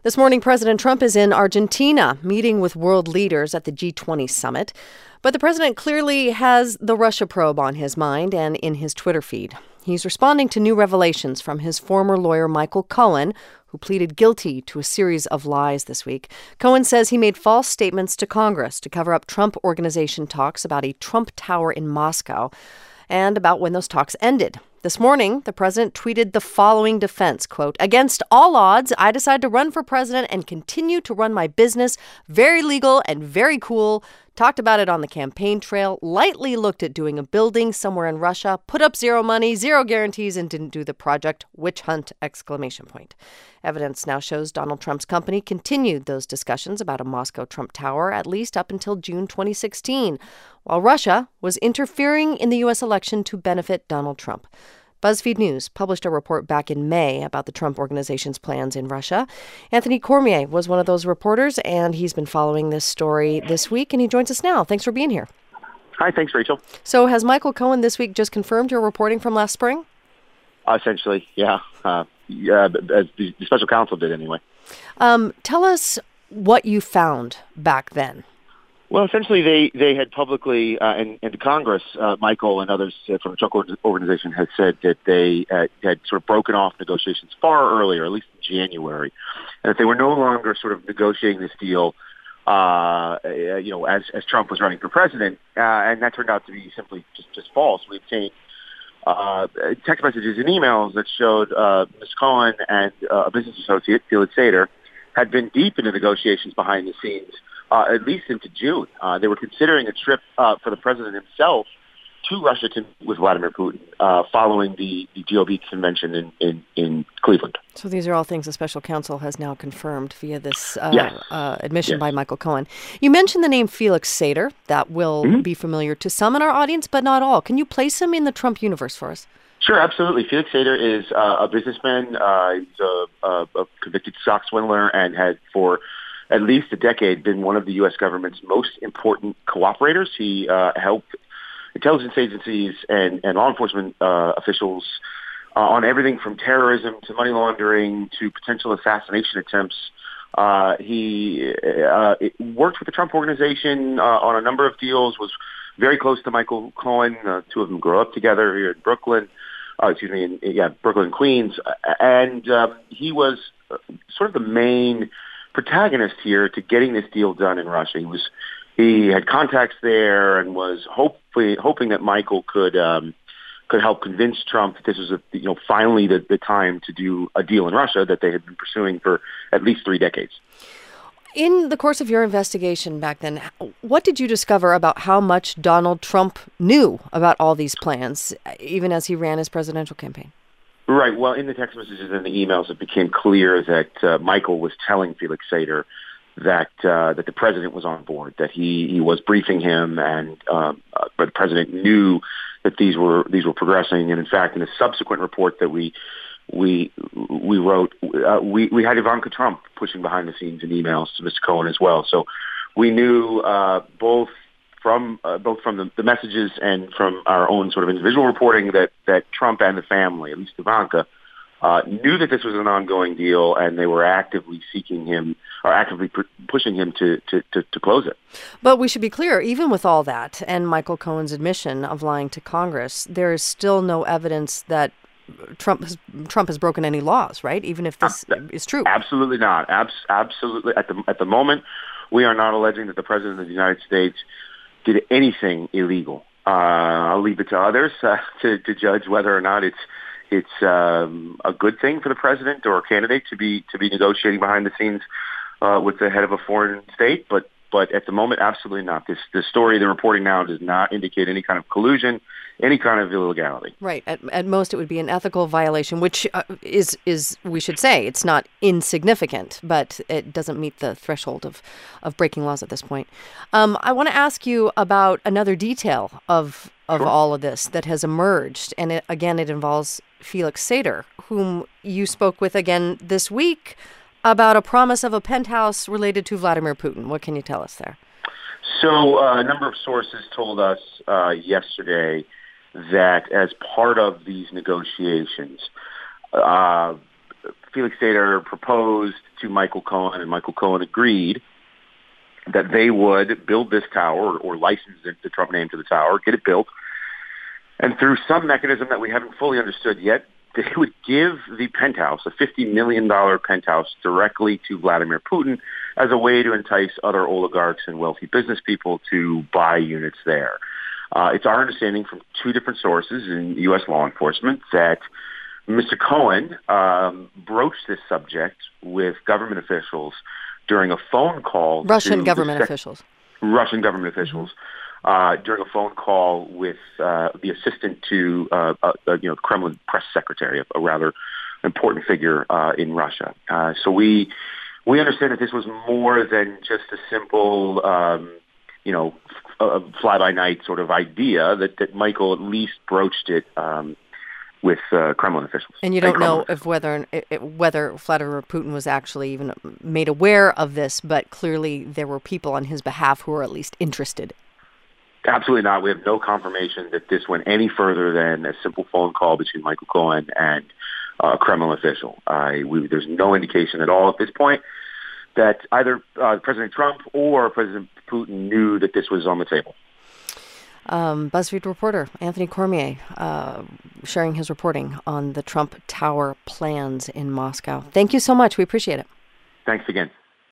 This morning, President Trump is in Argentina meeting with world leaders at the G20 summit. But the president clearly has the Russia probe on his mind and in his Twitter feed. He's responding to new revelations from his former lawyer, Michael Cohen, who pleaded guilty to a series of lies this week. Cohen says he made false statements to Congress to cover up Trump Organization talks about a Trump Tower in Moscow and about when those talks ended. This morning, the president tweeted the following defense, quote, "Against all odds, I decide to run for president and continue to run my business. Very legal and very cool. Talked about it on the campaign trail, lightly looked at doing a building somewhere in Russia, put up zero money, zero guarantees, and didn't do the project. Witch hunt, exclamation point." Evidence now shows Donald Trump's company continued those discussions about a Moscow Trump Tower at least up until June 2016, while Russia was interfering in the U.S. election to benefit Donald Trump. BuzzFeed News published a report back in May about the Trump Organization's plans in Russia. Anthony Cormier was one of those reporters, and he's been following this story this week, and he joins us now. Thanks for being here. Hi, thanks, Rachel. So has Michael Cohen this week just confirmed your reporting from last spring? Essentially, yeah. As the special counsel did anyway. Tell us what you found back then. Well, essentially, they had publicly, and to Congress, Michael and others from the Trump Organization had said that they had sort of broken off negotiations far earlier, at least in January, and that they were no longer sort of negotiating this deal, as Trump was running for president, and that turned out to be simply just false. We obtained text messages and emails that showed Ms. Cohen and a business associate, Felix Sater, had been deep into negotiations behind the scenes. At least into June. They were considering a trip for the president himself to Russia to meet with Vladimir Putin following the GOP convention in Cleveland. So these are all things the special counsel has now confirmed via this Yes. admission by Michael Cohen. You mentioned the name Felix Sater. That will be familiar to some in our audience, but not all. Can you place him in the Trump universe for us? Sure, absolutely. Felix Sater is a businessman. He's a convicted stock swindler and had for at least a decade been one of the U.S. government's most important cooperators. He helped intelligence agencies and law enforcement officials on everything from terrorism to money laundering to potential assassination attempts. He worked with the Trump Organization on a number of deals, was very close to Michael Cohen. Two of them grew up together here in Brooklyn. Brooklyn and Queens. And he was sort of the main protagonist here to getting this deal done in Russia. He had contacts there and was hoping that Michael could help convince Trump that this was finally the time to do a deal in Russia that they had been pursuing for at least 3 decades. In the course of your investigation back then, what did you discover about how much Donald Trump knew about all these plans, even as he ran his presidential campaign? Right. Well, in the text messages and the emails, it became clear that Michael was telling Felix Sater that the president was on board, that he was briefing him, and but the president knew that these were progressing. And in fact, in a subsequent report that we wrote, we had Ivanka Trump pushing behind the scenes in emails to Mr. Cohen as well. So we knew both from the messages and from our own sort of individual reporting that Trump and the family, at least Ivanka, knew that this was an ongoing deal, and they were actively seeking him or actively pushing him to close it. But we should be clear, even with all that and Michael Cohen's admission of lying to Congress, there is still no evidence that Trump has broken any laws, right? Even if this is true. Absolutely not. Absolutely. At the moment, we are not alleging that the president of the United States did anything illegal. I'll leave it to others to judge whether or not it's a good thing for the president or a candidate to be negotiating behind the scenes with the head of a foreign state. But at the moment, absolutely not. This story they're reporting now does not indicate any kind of collusion, any kind of illegality. Right. At most, it would be an ethical violation, which is we should say it's not insignificant, but it doesn't meet the threshold of breaking laws at this point. I want to ask you about another detail of all of this that has emerged, and it involves Felix Sater, whom you spoke with again this week about a promise of a penthouse related to Vladimir Putin. What can you tell us there? So a number of sources told us yesterday that as part of these negotiations, Felix Sater proposed to Michael Cohen, and Michael Cohen agreed that they would build this tower or license the Trump name to the tower, get it built, and through some mechanism that we haven't fully understood yet, they would give the penthouse, a $50 million penthouse, directly to Vladimir Putin as a way to entice other oligarchs and wealthy business people to buy units there. It's our understanding from two different sources in U.S. law enforcement that Mr. Cohen broached this subject with government officials during a phone call. Russian government officials. During a phone call with the assistant to the Kremlin press secretary, a rather important figure in Russia. So we understand that this was more than just a simple, fly-by-night sort of idea, that Michael at least broached it with Kremlin officials. And you don't know if whether Vladimir Putin was actually even made aware of this, but clearly there were people on his behalf who were at least interested. Absolutely not. We have no confirmation that this went any further than a simple phone call between Michael Cohen and a Kremlin official. There's no indication at all at this point that either President Trump or President Putin knew that this was on the table. BuzzFeed reporter Anthony Cormier sharing his reporting on the Trump Tower plans in Moscow. Thank you so much. We appreciate it. Thanks again.